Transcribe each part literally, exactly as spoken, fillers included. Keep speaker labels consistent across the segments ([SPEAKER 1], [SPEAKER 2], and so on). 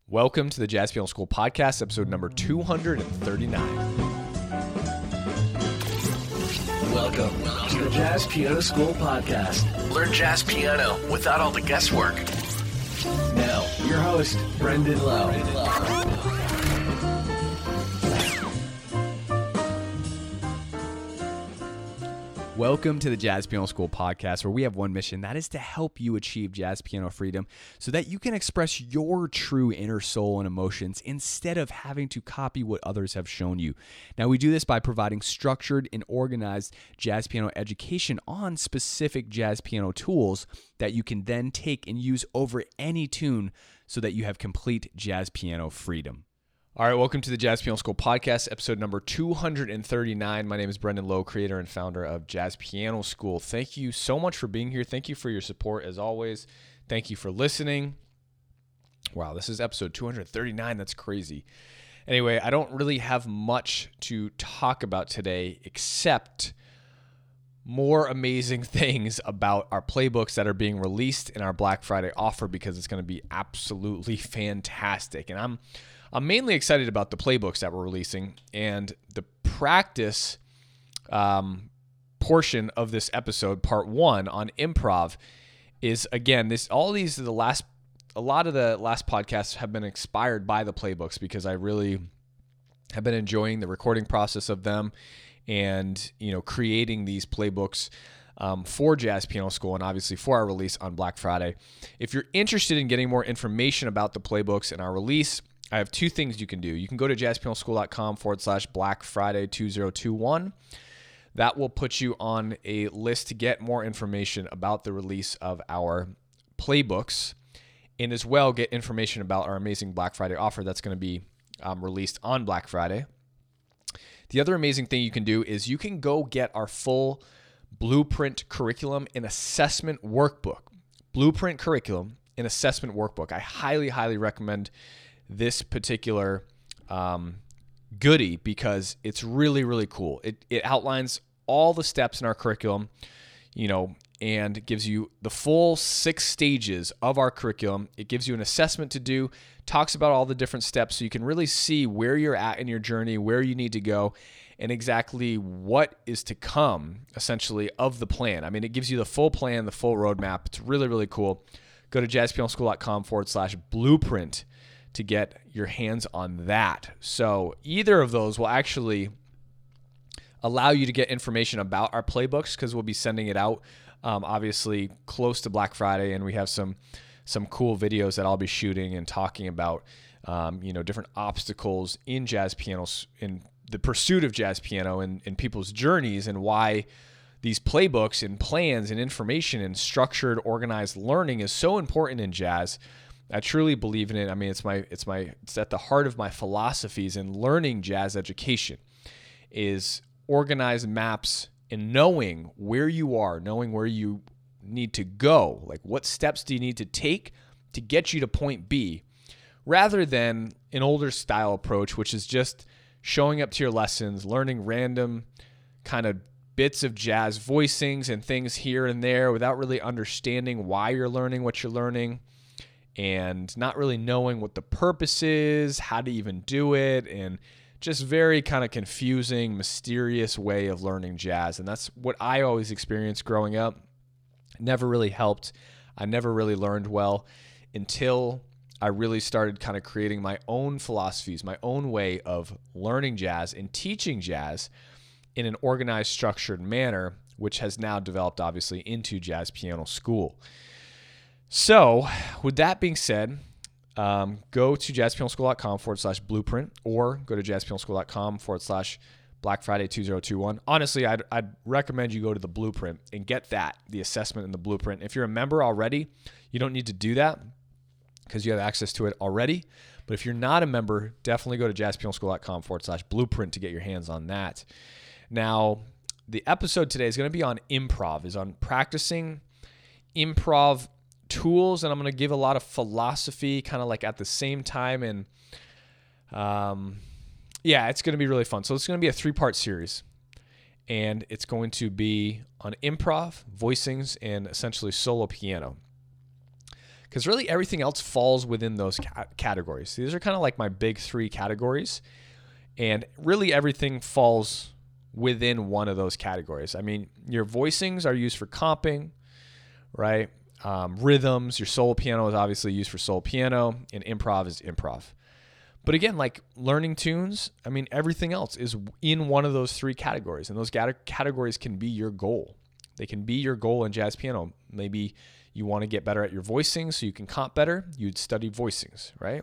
[SPEAKER 1] Welcome to the Jazz Piano School Podcast, episode number two hundred thirty-nine.
[SPEAKER 2] Welcome to the Jazz Piano School Podcast. Learn jazz piano without all the guesswork. Now, your host, Brendan Lowe. Brendan Lowe.
[SPEAKER 1] Welcome to the Jazz Piano School Podcast, where we have one mission, that is to help you achieve jazz piano freedom so that you can express your true inner soul and emotions instead of having to copy what others have shown you. Now, we do this by providing structured and organized jazz piano education on specific jazz piano tools that you can then take and use over any tune so that you have complete jazz piano freedom. All right, welcome to the Jazz Piano School Podcast, episode number two hundred thirty-nine. My name is Brendan Lowe, creator and founder of Jazz Piano School. Thank you so much for being here. Thank you for your support, as always. Thank you for listening. Wow, this is episode two hundred thirty-nine. That's crazy. Anyway, I don't really have much to talk about today except more amazing things about our playbooks that are being released in our Black Friday offer, because it's going to be absolutely fantastic. And I'm I'm mainly excited about the playbooks that we're releasing, and the practice um, portion of this episode, part one on improv, is again this. All these the last, a lot of the last podcasts have been inspired by the playbooks because I really have been enjoying the recording process of them, and you know creating these playbooks um, for Jazz Piano School, and obviously for our release on Black Friday. If you're interested in getting more information about the playbooks and our release, I have two things you can do. You can go to jazzpianoschool.com forward slash Black Friday 2021. That will put you on a list to get more information about the release of our playbooks, and as well get information about our amazing Black Friday offer that's going to be um, released on Black Friday. The other amazing thing you can do is you can go get our full Blueprint curriculum and assessment workbook. Blueprint curriculum and assessment workbook. I highly, highly recommend this particular um, goodie because it's really, really cool. It it outlines all the steps in our curriculum, you know, and gives you the full six stages of our curriculum. It gives you an assessment to do, talks about all the different steps so you can really see where you're at in your journey, where you need to go, and exactly what is to come, essentially, of the plan. I mean, it gives you the full plan, the full roadmap. It's really, really cool. Go to jazzpianoschool.com forward slash blueprint to get your hands on that. So either of those will actually allow you to get information about our playbooks, because we'll be sending it out um, obviously close to Black Friday, and we have some some cool videos that I'll be shooting and talking about um, you know different obstacles in jazz pianos, in the pursuit of jazz piano, and in people's journeys, and why these playbooks and plans and information and structured, organized learning is so important in jazz. I truly believe in it. I mean, it's my, it's my, it's at the heart of my philosophies in learning jazz education, is organized maps and knowing where you are, knowing where you need to go. Like, what steps do you need to take to get you to point B, rather than an older style approach, which is just showing up to your lessons, learning random kind of bits of jazz voicings and things here and there without really understanding why you're learning what you're learning, and not really knowing what the purpose is, how to even do it, and just very kind of confusing, mysterious way of learning jazz. And that's what I always experienced growing up. It never really helped. I never really learned well until I really started kind of creating my own philosophies, my own way of learning jazz and teaching jazz in an organized, structured manner, which has now developed obviously into Jazz Piano School. So with that being said, um, go to jazzpianoschool.com forward slash blueprint, or go to jazzpianoschool.com forward slash Black Friday 2021. Honestly, I'd, I'd recommend you go to the blueprint and get that, the assessment and the blueprint. If you're a member already, you don't need to do that because you have access to it already. But if you're not a member, definitely go to jazzpianoschool.com forward slash blueprint to get your hands on that. Now, the episode today is going to be on improv, is on practicing improv tools, and I'm going to give a lot of philosophy kind of like at the same time, and um, yeah, it's going to be really fun. So it's going to be a three-part series, and it's going to be on improv, voicings, and essentially solo piano. because really everything else falls within those ca- categories. These are kind of like my big three categories, and really everything falls within one of those categories. I mean, your voicings are used for comping, right? Um, rhythms, your solo piano is obviously used for solo piano, and improv is improv. But again, like learning tunes, I mean, everything else is in one of those three categories, and those categories can be your goal. They can be your goal in jazz piano. Maybe you want to get better at your voicing so you can comp better. You'd study voicings, right?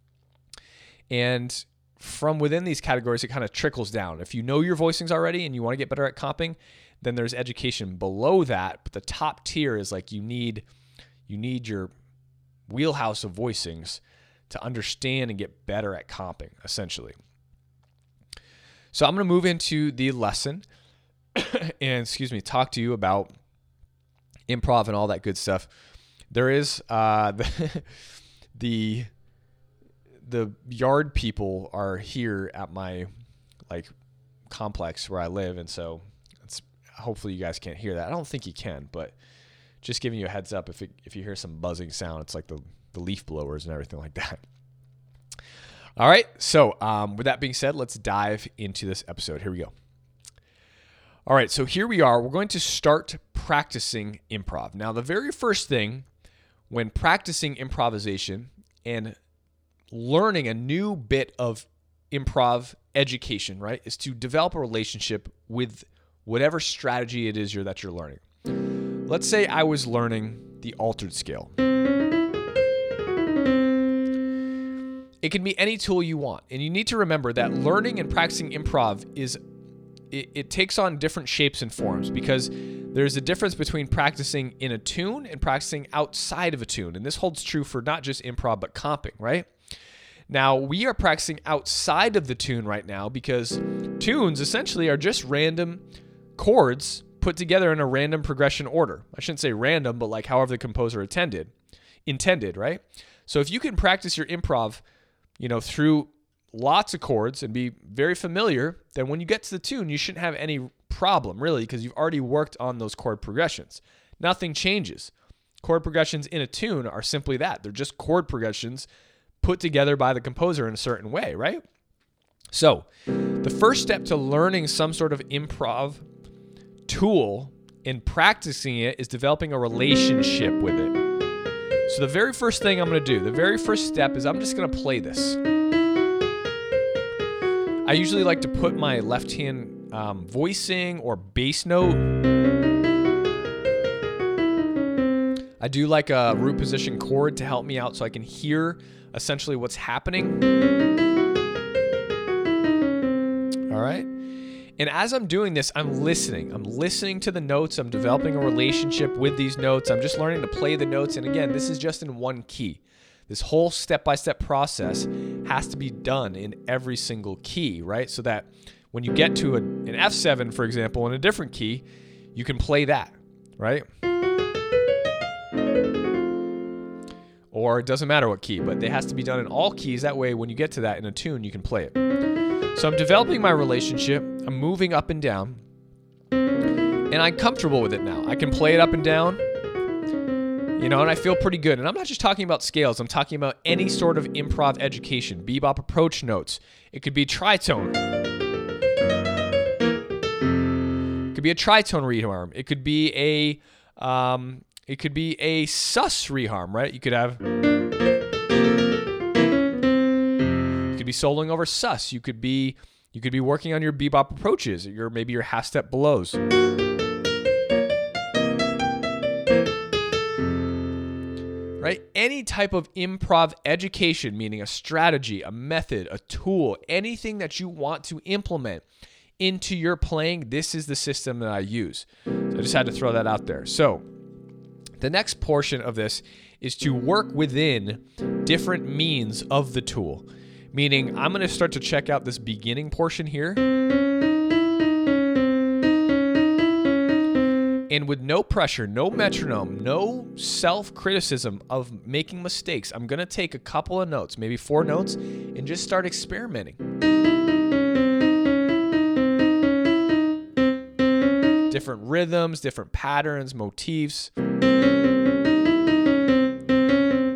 [SPEAKER 1] And from within these categories, it kind of trickles down. If you know your voicings already and you want to get better at comping, then there's education below that. But the top tier is like you need you need your wheelhouse of voicings to understand and get better at comping, essentially. So I'm going to move into the lesson and, excuse me, talk to you about improv and all that good stuff. There is uh, the, the the yard people are here at my like complex where I live, and so it's hopefully you guys can't hear that. I don't think you can, but just giving you a heads up if it, if you hear some buzzing sound, it's like the the leaf blowers and everything like that. All right, so um, with that being said, let's dive into this episode. Here we go. All right, so here we are. We're going to start practicing improv. Now, the very first thing when practicing improvisation and learning a new bit of improv education, right, is to develop a relationship with whatever strategy it is you're, that you're learning. Let's say I was learning the altered scale. It can be any tool you want. And you need to remember that learning and practicing improv is, it, it takes on different shapes and forms, because there's a difference between practicing in a tune and practicing outside of a tune. And this holds true for not just improv, but comping, right? Now, we are practicing outside of the tune right now because tunes essentially are just random chords put together in a random progression order. I shouldn't say random, but like however the composer intended, intended, right? So if you can practice your improv, you know, through lots of chords and be very familiar, then when you get to the tune, you shouldn't have any problem, really, because you've already worked on those chord progressions. Nothing changes. Chord progressions in a tune are simply that. They're just chord progressions put together by the composer in a certain way, right? So the first step to learning some sort of improv tool and practicing it is developing a relationship with it. So the very first thing I'm going to do, the very first step is I'm just going to play this. I usually like to put my left hand um, voicing or bass note. I do like a root position chord to help me out so I can hear essentially what's happening. All right. And as I'm doing this, I'm listening. I'm listening to the notes. I'm developing a relationship with these notes. I'm just learning to play the notes. And again, this is just in one key. This whole step-by-step process has to be done in every single key, right? So that when you get to a, an F seven, for example, in a different key, you can play that, right? Or it doesn't matter what key, but it has to be done in all keys. That way, when you get to that in a tune, you can play it. So I'm developing my relationship. I'm moving up and down. And I'm comfortable with it now. I can play it up and down. You know, and I feel pretty good. And I'm not just talking about scales. I'm talking about any sort of improv education. Bebop approach notes. It could be tritone. It could be a tritone reharm. It could be a... Um, It could be a sus reharm, right? You could have, you could be soloing over sus. You could be, you could be working on your bebop approaches, your maybe your half step belows. Right? Any type of improv education, meaning a strategy, a method, a tool, anything that you want to implement into your playing, this is the system that I use. So I just had to throw that out there. So the next portion of this is to work within different means of the tool. Meaning, I'm going to start to check out this beginning portion here. And with no pressure, no metronome, no self-criticism of making mistakes, I'm going to take a couple of notes, maybe four notes, and just start experimenting. Different rhythms, different patterns, motifs.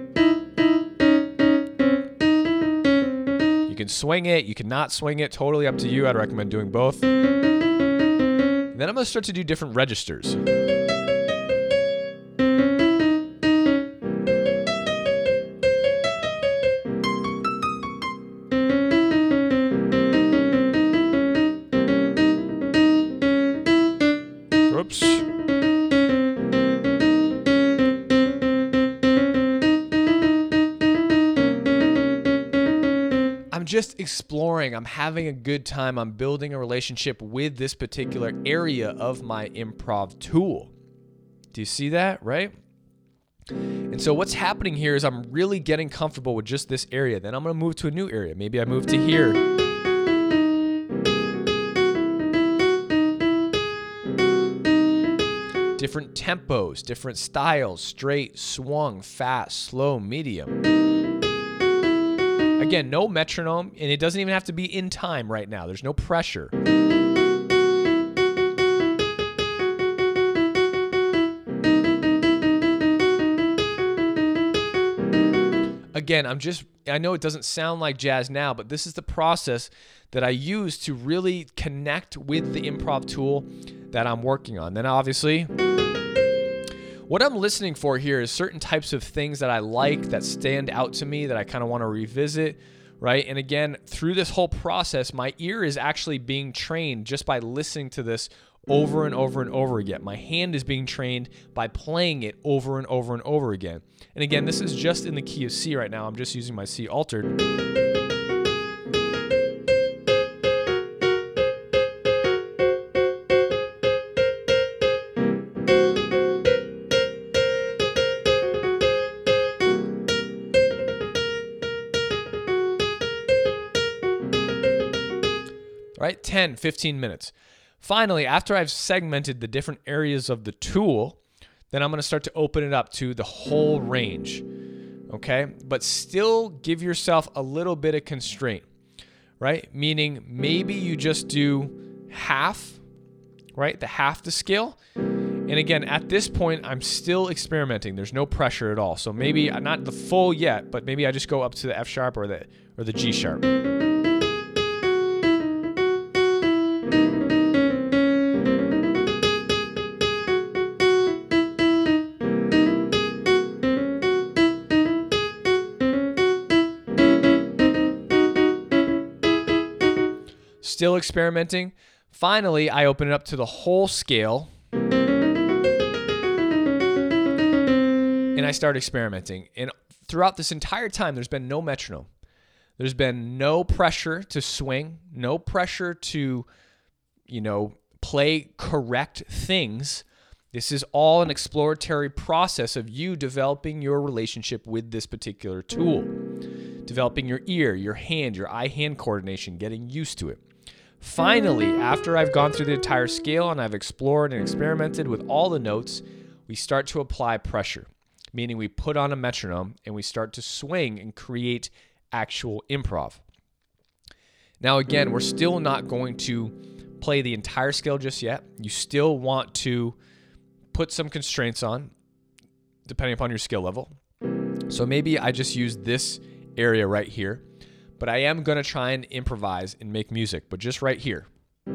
[SPEAKER 1] You can swing it, you can not swing it, totally up to you. I'd recommend doing both. And then I'm going to start to do different registers. Oops. I'm just exploring. I'm having a good time. I'm building a relationship with this particular area of my improv tool. Do you see that, right? And so what's happening here is I'm really getting comfortable with just this area. Then I'm going to move to a new area. Maybe I move to here. Different tempos, different styles, straight, swung, fast, slow, medium. Again, no metronome, and it doesn't even have to be in time right now. There's no pressure. Again, I'm just, I know it doesn't sound like jazz now, but this is the process that I use to really connect with the improv tool that I'm working on. Then obviously, what I'm listening for here is certain types of things that I like, that stand out to me, that I kind of want to revisit, right? And again, through this whole process, my ear is actually being trained just by listening to this over and over and over again. My hand is being trained by playing it over and over and over again. And again, this is just in the key of C right now. I'm just using my C altered. Right? ten, fifteen minutes. Finally, after I've segmented the different areas of the tool, then I'm going to start to open it up to the whole range. Okay? But still give yourself a little bit of constraint, right? Meaning maybe you just do half, right? The half the scale. And again, at this point, I'm still experimenting. There's no pressure at all. So maybe not the full yet, but maybe I just go up to the F sharp or the or the G sharp. Still experimenting. Finally, I open it up to the whole scale and I start experimenting. And throughout this entire time, there's been no metronome. There's been no pressure to swing, no pressure to, you know, play correct things. This is all an exploratory process of you developing your relationship with this particular tool, developing your ear, your hand, your eye-hand coordination, getting used to it. Finally, after I've gone through the entire scale and I've explored and experimented with all the notes, we start to apply pressure, meaning we put on a metronome and we start to swing and create actual improv. Now, again, we're still not going to play the entire scale just yet. You still want to put some constraints on, depending upon your skill level. So maybe I just use this area right here. But I am going to try and improvise and make music, but just right here.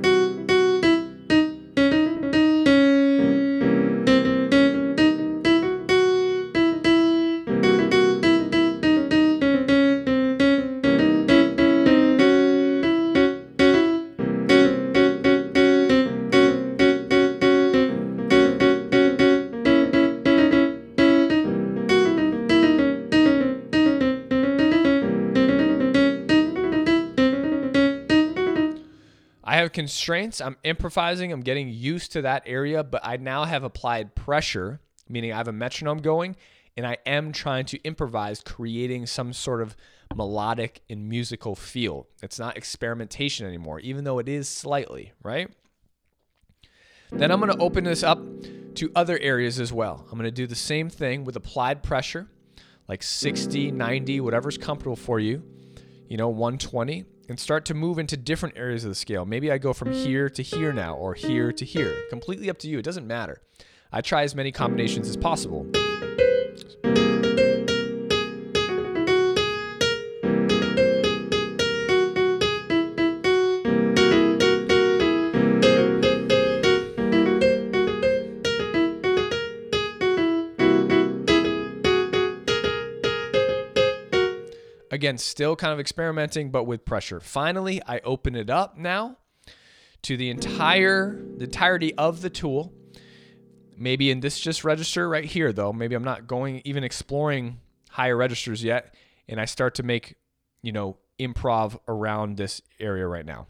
[SPEAKER 1] I have constraints. I'm improvising. I'm getting used to that area, but I now have applied pressure, meaning I have a metronome going, and I am trying to improvise, creating some sort of melodic and musical feel. It's not experimentation anymore, even though it is slightly, right? Then I'm going to open this up to other areas as well. I'm going to do the same thing with applied pressure, like sixty, ninety, whatever's comfortable for you, you know, one twenty. And start to move into different areas of the scale. Maybe I go from here to here now, or here to here. Completely up to you. It doesn't matter. I try as many combinations as possible. Again, still kind of experimenting, but with pressure. Finally, I open it up now to the entire, the entirety of the tool. Maybe in this just register right here, though. Maybe I'm not going, even exploring higher registers yet. And I start to make, you know, improv around this area right now.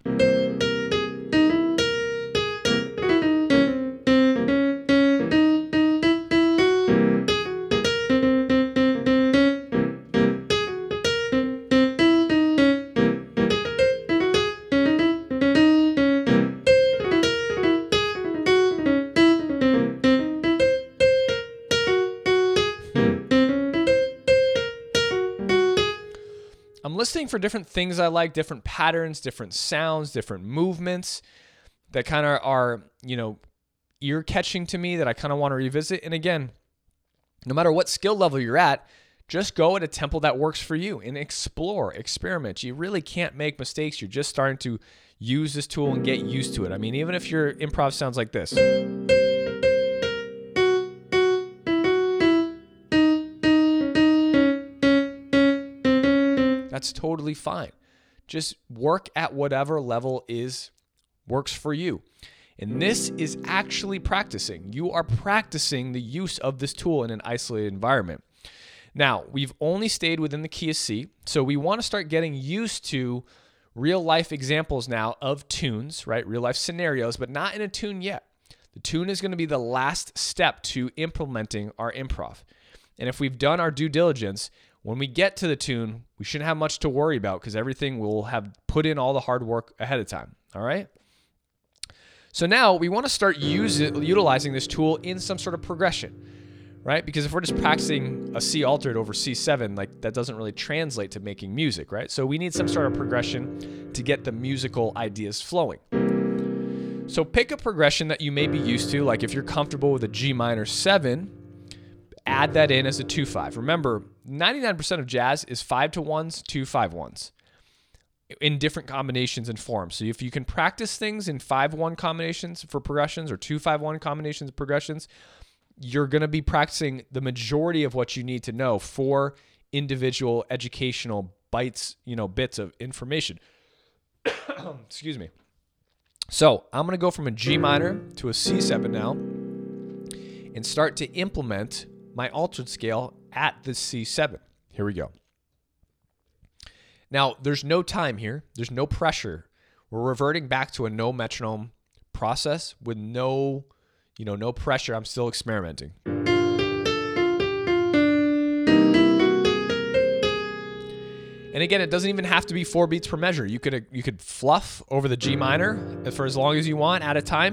[SPEAKER 1] I'm listening for different things I like, different patterns, different sounds, different movements that kind of are, you know, ear catching to me that I kind of want to revisit. And again, no matter what skill level you're at, just go at a tempo that works for you and explore, experiment. You really can't make mistakes. You're just starting to use this tool and get used to it. I mean, even if your improv sounds like this. That's totally fine. Just work at whatever level is works for you. And this is actually practicing. You are practicing the use of this tool in an isolated environment. Now, we've only stayed within the key of C, so we want to start getting used to real life examples now of tunes, right? Real life scenarios, but not in a tune yet. The tune is going to be the last step to implementing our improv. And if we've done our due diligence, when we get to the tune, we shouldn't have much to worry about because everything will have put in all the hard work ahead of time. All right? So now we want to start use it, utilizing this tool in some sort of progression, right? Because if we're just practicing a C altered over C seven, like that doesn't really translate to making music, right? So we need some sort of progression to get the musical ideas flowing. So pick a progression that you may be used to, like if you're comfortable with a G minor seven, add that in as a two five. Remember, ninety-nine percent of jazz is five to ones, two five ones in different combinations and forms. So if you can practice things in five one combinations for progressions or two five one combinations of progressions, you're going to be practicing the majority of what you need to know for individual educational bites, you know, bits of information. Excuse me. So I'm going to go from a G minor to a C seven now and start to implement my altered scale at the C seven. Here we go. Now, there's no time here. There's no pressure. We're reverting back to a no metronome process with no, you know, no pressure. I'm still experimenting. And again, it doesn't even have to be four beats per measure. You could you could fluff over the G minor for as long as you want at a time.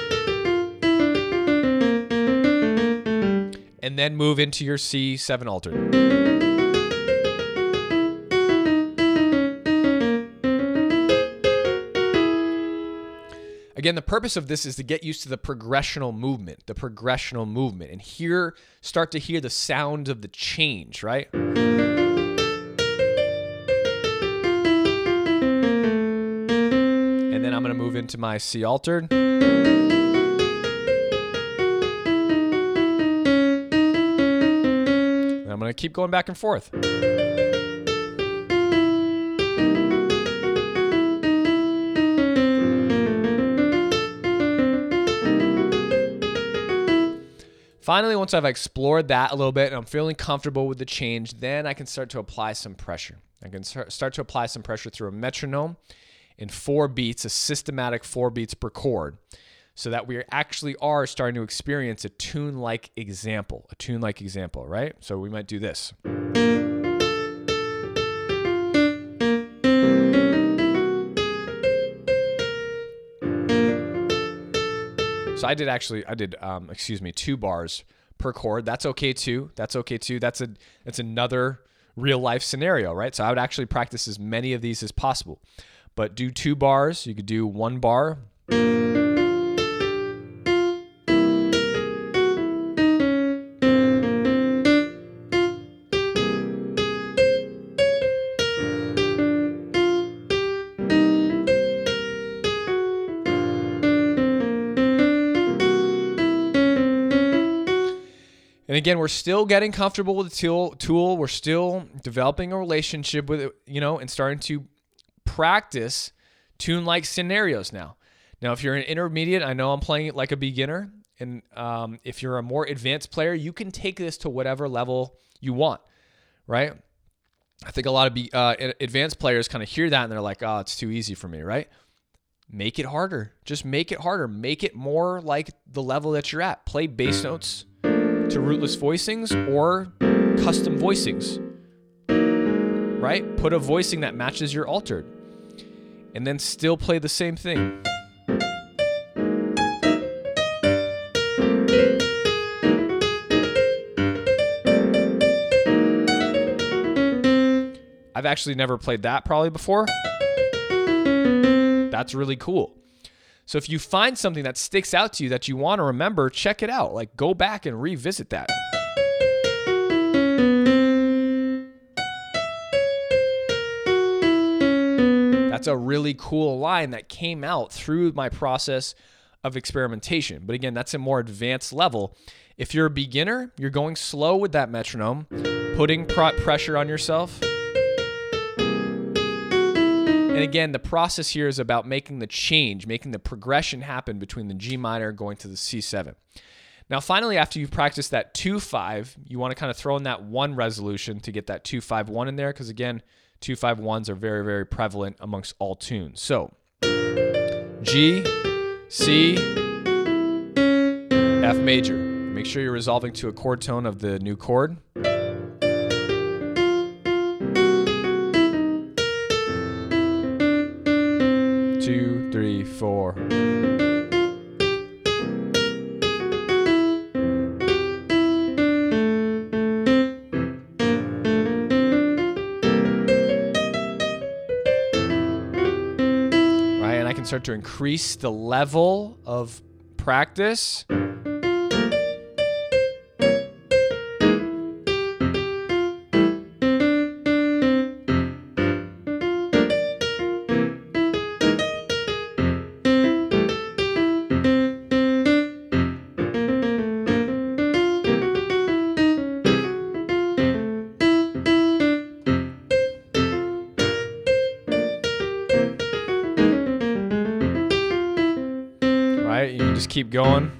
[SPEAKER 1] And then move into your C seven altered. Again, the purpose of this is to get used to the progressional movement, the progressional movement, and hear, start to hear the sound of the change, right? And then I'm going to move into my C altered. And I'm going to keep going back and forth. Finally, once I've explored that a little bit and I'm feeling comfortable with the change, then I can start to apply some pressure. I can start to apply some pressure through a metronome in four beats, a systematic four beats per chord, so that we actually are starting to experience a tune-like example, a tune-like example, right? So we might do this. So I did actually, I did, um, excuse me, two bars per chord. That's okay too. That's okay too. That's a, that's another real life scenario, right? So I would actually practice as many of these as possible, but do two bars. You could do one bar. And again, we're still getting comfortable with the tool, tool. We're still developing a relationship with it, you know, and starting to practice tune-like scenarios now. Now, if you're an intermediate, I know I'm playing it like a beginner. And um, if you're a more advanced player, you can take this to whatever level you want, right? I think a lot of be, uh, advanced players kind of hear that and they're like, oh, it's too easy for me, right? Make it harder. Just make it harder. Make it more like the level that you're at. Play bass notes to rootless voicings or custom voicings, right? Put a voicing that matches your altered and then still play the same thing. I've actually never played that probably before. That's really cool. So if you find something that sticks out to you that you want to remember, check it out. Like, go back and revisit that. That's a really cool line that came out through my process of experimentation. But again, that's a more advanced level. If you're a beginner, you're going slow with that metronome, putting pressure on yourself. And again, the process here is about making the change, making the progression happen between the G minor going to the C seven. Now, finally, after you've practiced that two five, you want to kind of throw in that one resolution to get that two five one in there, because again, two five ones are very, very prevalent amongst all tunes. So, G, C, F major. Make sure you're resolving to a chord tone of the new chord. Two, three, four. Right, and I can start to increase the level of practice. Right, you just keep going.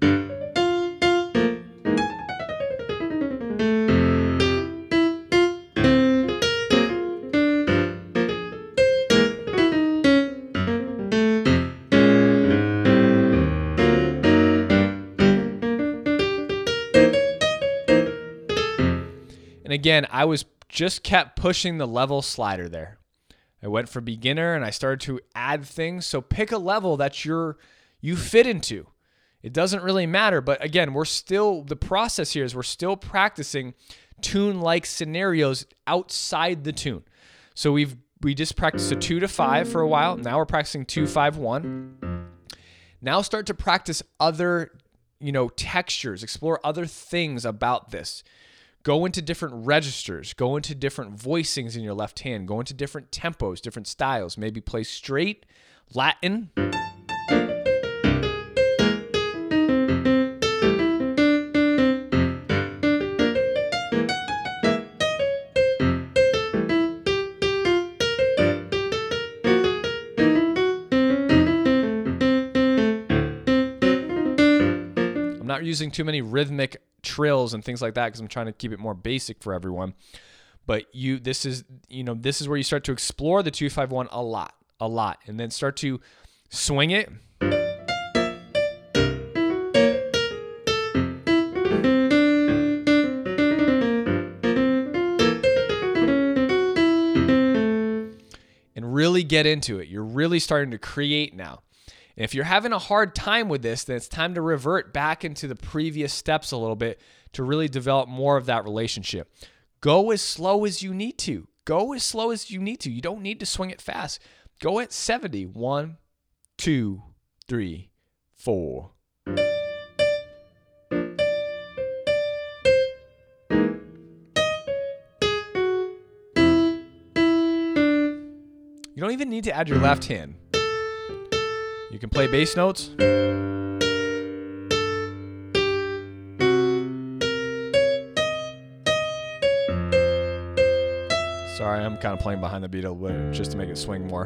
[SPEAKER 1] And again, I was just kept pushing the level slider there. I went for beginner and I started to add things. So pick a level that you're you fit into. It doesn't really matter, but again, we're still, the process here is we're still practicing tune-like scenarios outside the tune. So we've we just practiced a two to five for a while. Now we're practicing two five one. Now start to practice other, you know, textures, explore other things about this. Go into different registers, go into different voicings in your left hand, go into different tempos, different styles. Maybe play straight, Latin. I'm not using too many rhythmic trills and things like that because I'm trying to keep it more basic for everyone. But you, this is, you know, this is where you start to explore the two five one a lot, a lot, and then start to swing it. And really get into it. You're really starting to create now. And if you're having a hard time with this, then it's time to revert back into the previous steps a little bit to really develop more of that relationship. Go as slow as you need to. Go as slow as you need to. You don't need to swing it fast. Go at seventy. One, two, three, four. You don't even need to add your left hand. You can play bass notes. kind of playing behind the beat a little bit just to make it swing more.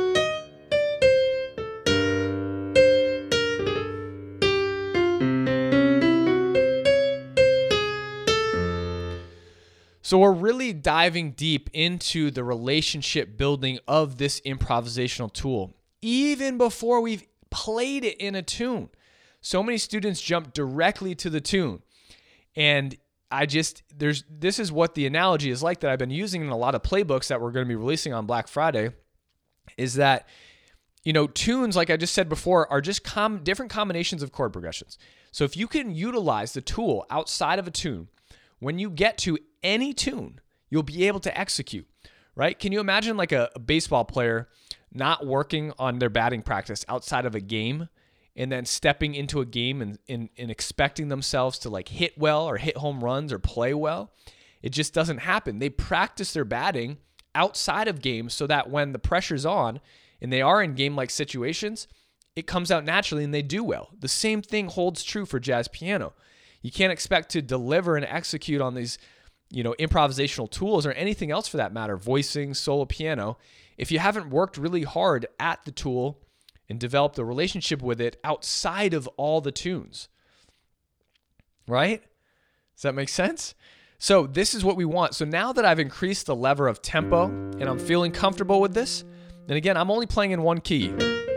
[SPEAKER 1] So we're really diving deep into the relationship building of this improvisational tool, even before we've played it in a tune. So many students jump directly to the tune. And I just, there's, this is what the analogy is like that I've been using in a lot of playbooks that we're going to be releasing on Black Friday, is that, you know, tunes, like I just said before, are just com- different combinations of chord progressions. So if you can utilize the tool outside of a tune, when you get to any tune, you'll be able to execute, right? Can you imagine like a, a baseball player not working on their batting practice outside of a game and then stepping into a game and, and, and expecting themselves to like hit well or hit home runs or play well? It just doesn't happen. They practice their batting outside of games so that when the pressure's on and they are in game-like situations, it comes out naturally and they do well. The same thing holds true for jazz piano. You can't expect to deliver and execute on these, you know, improvisational tools or anything else for that matter, voicing, solo piano, if you haven't worked really hard at the tool and developed a relationship with it outside of all the tunes. Right? Does that make sense? So this is what we want. So now that I've increased the lever of tempo and I'm feeling comfortable with this, and again, I'm only playing in one key.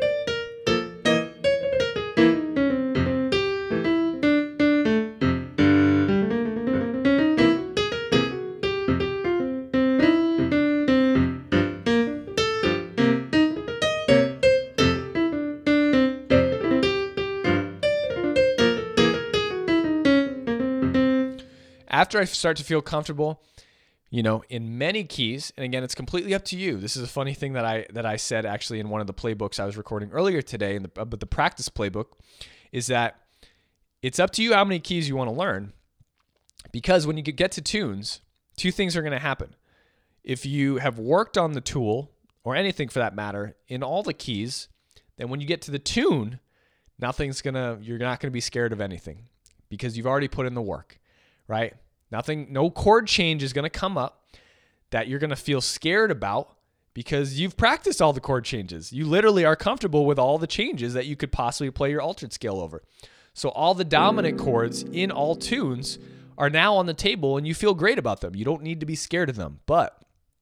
[SPEAKER 1] After I start to feel comfortable, you know, in many keys, and again, it's completely up to you. This is a funny thing that I that I said actually in one of the playbooks I was recording earlier today, in the, but the practice playbook, is that it's up to you how many keys you want to learn, because when you get to tunes, two things are going to happen. If you have worked on the tool, or anything for that matter, in all the keys, then when you get to the tune, nothing's gonna, you're not going to be scared of anything because you've already put in the work, right? Nothing, no chord change is going to come up that you're going to feel scared about because you've practiced all the chord changes. You literally are comfortable with all the changes that you could possibly play your altered scale over. So all the dominant chords in all tunes are now on the table and you feel great about them. You don't need to be scared of them. But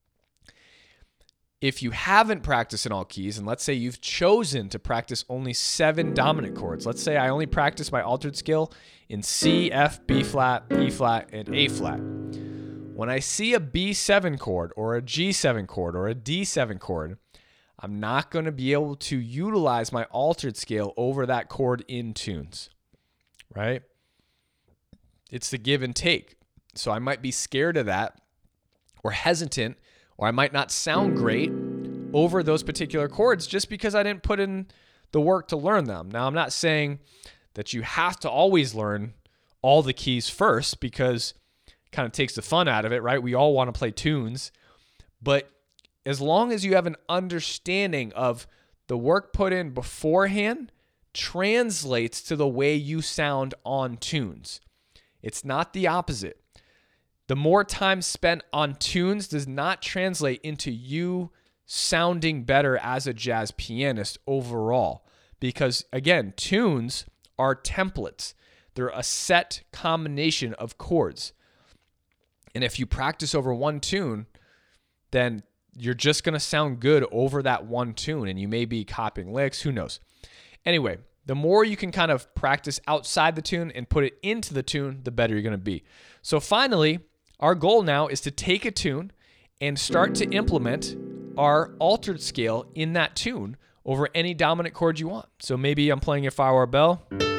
[SPEAKER 1] if you haven't practiced in all keys, and let's say you've chosen to practice only seven dominant chords, let's say I only practice my altered scale in C, F, B flat, E flat, and A flat. When I see a B seven chord or a G seven chord or a D seven chord, I'm not going to be able to utilize my altered scale over that chord in tunes, right? It's the give and take. So I might be scared of that or hesitant, or I might not sound great over those particular chords just because I didn't put in the work to learn them. Now, I'm not saying that you have to always learn all the keys first because it kind of takes the fun out of it, right? We all want to play tunes. But as long as you have an understanding of the work put in beforehand translates to the way you sound on tunes. It's not the opposite. The more time spent on tunes does not translate into you sounding better as a jazz pianist overall. Because again, tunes are templates. They're a set combination of chords. And if you practice over one tune, then you're just going to sound good over that one tune. And you may be copying licks, who knows? Anyway, the more you can kind of practice outside the tune and put it into the tune, the better you're going to be. So finally, our goal now is to take a tune and start to implement our altered scale in that tune over any dominant chord you want. So maybe I'm playing If I Were a Bell,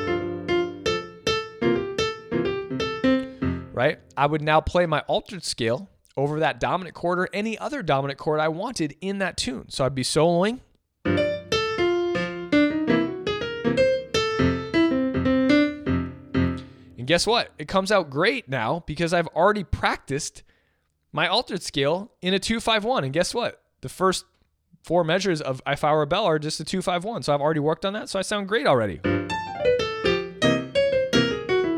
[SPEAKER 1] right? I would now play my altered scale over that dominant chord or any other dominant chord I wanted in that tune. So I'd be soloing. And guess what? It comes out great now because I've already practiced my altered scale in a two five one. And guess what? The first four measures of If I Were a Bell are just a two five one. So I've already worked on that. So I sound great already.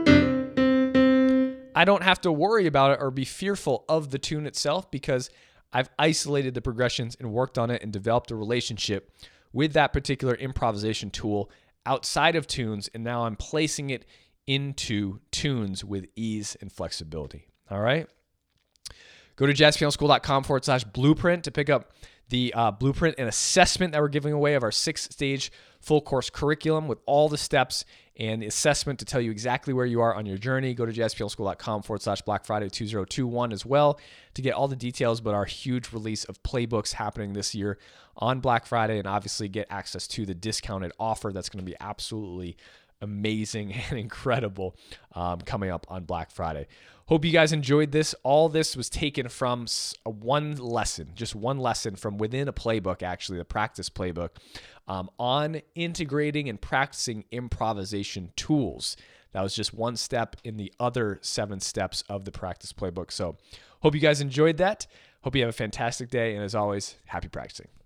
[SPEAKER 1] I don't have to worry about it or be fearful of the tune itself because I've isolated the progressions and worked on it and developed a relationship with that particular improvisation tool outside of tunes, and now I'm placing it into tunes with ease and flexibility. All right? Go to jazz piano school dot com forward slash blueprint to pick up the uh, blueprint and assessment that we're giving away of our six-stage full course curriculum with all the steps and the assessment to tell you exactly where you are on your journey. Go to jazz piano school dot com forward slash Black Friday two thousand twenty-one as well to get all the details about our huge release of playbooks happening this year on Black Friday, and obviously get access to the discounted offer that's going to be absolutely amazing and incredible um, coming up on Black Friday. Hope you guys enjoyed this. All this was taken from a one lesson, just one lesson from within a playbook, actually, the practice playbook, um, on integrating and practicing improvisation tools. That was just one step in the other seven steps of the practice playbook. So hope you guys enjoyed that. Hope you have a fantastic day. And as always, happy practicing.